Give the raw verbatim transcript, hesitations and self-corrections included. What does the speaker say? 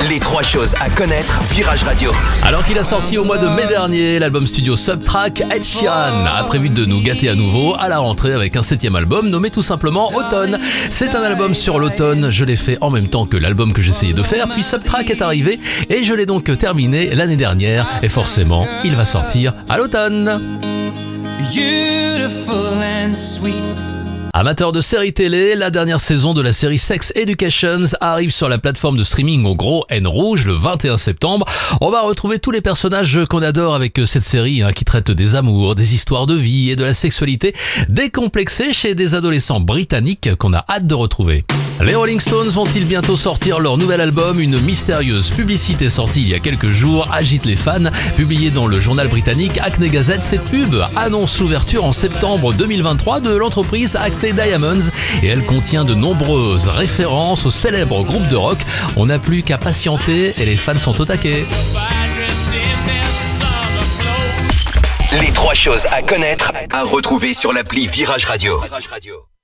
Les trois choses à connaître, Virage Radio. Alors qu'il a sorti au mois de mai dernier l'album studio Subtrack, Ed Sheeran a prévu de nous gâter à nouveau à la rentrée avec un septième album nommé tout simplement Automne. C'est un album sur l'automne, je l'ai fait en même temps que l'album que j'essayais de faire, puis Subtrack est arrivé et je l'ai donc terminé l'année dernière et forcément il va sortir à l'automne. Beautiful and sweet. Amateurs de séries télé, la dernière saison de la série Sex Education arrive sur la plateforme de streaming au gros N rouge le vingt et un septembre. On va retrouver tous les personnages qu'on adore avec cette série hein, qui traite des amours, des histoires de vie et de la sexualité décomplexée chez des adolescents britanniques qu'on a hâte de retrouver. Les Rolling Stones vont-ils bientôt sortir leur nouvel album ? Une mystérieuse publicité sortie il y a quelques jours agite les fans. Publiée dans le journal britannique Acne Gazette, cette pub annonce l'ouverture en septembre deux mille vingt-trois de l'entreprise Acne Diamonds et elle contient de nombreuses références au célèbre groupe de rock. On n'a plus qu'à patienter et les fans sont au taquet. Les trois choses à connaître, à retrouver sur l'appli Virage Radio.